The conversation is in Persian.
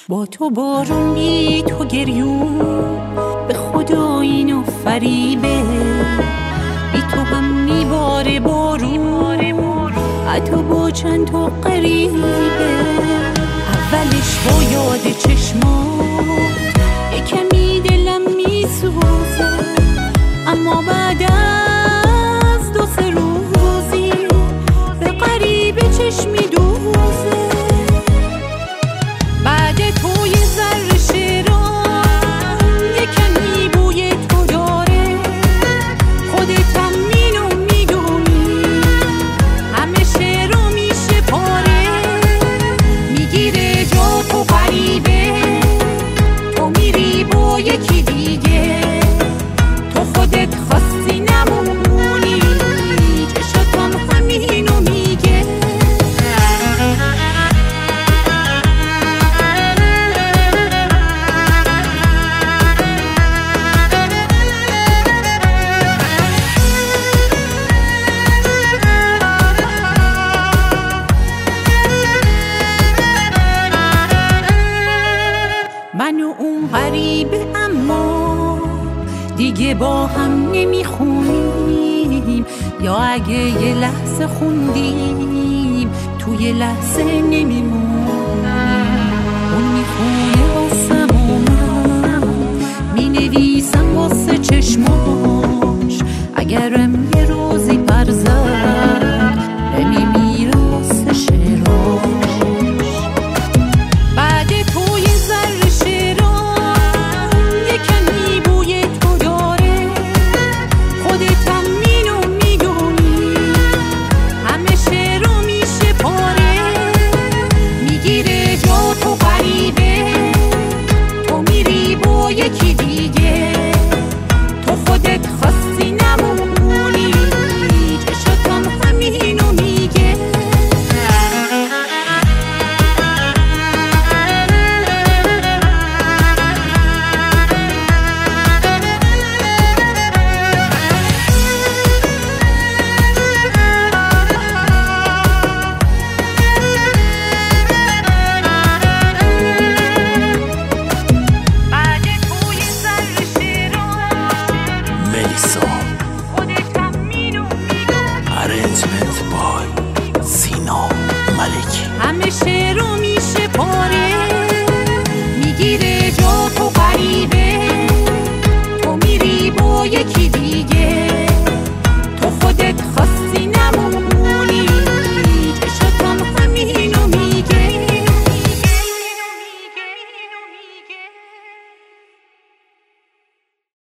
با تو بارون بی تو گریون، به خدا اینو فریبه، بی تو هم میباره بارون، حتی با چند تا قریبه. اولش با یاد چشمات یکمی دلم میسوزه، اما بعد از 2-3 روزی به قریبه چشم میدوزه. بعد توی ذره شعرام یکمی بوی تو داره، خودت هم اینو میدونی، همه شعرام میشه پاره، میگیره جا تو غریبه، تو میری با یکی دیگه، تو خودت خواستی نمونی، چشاتم همینو میگه. من و اون غریبه اما دیگه با هم نمیخونیم، یا اگه یه لحظه خوندیم تو یه لحظه نمیمونیم.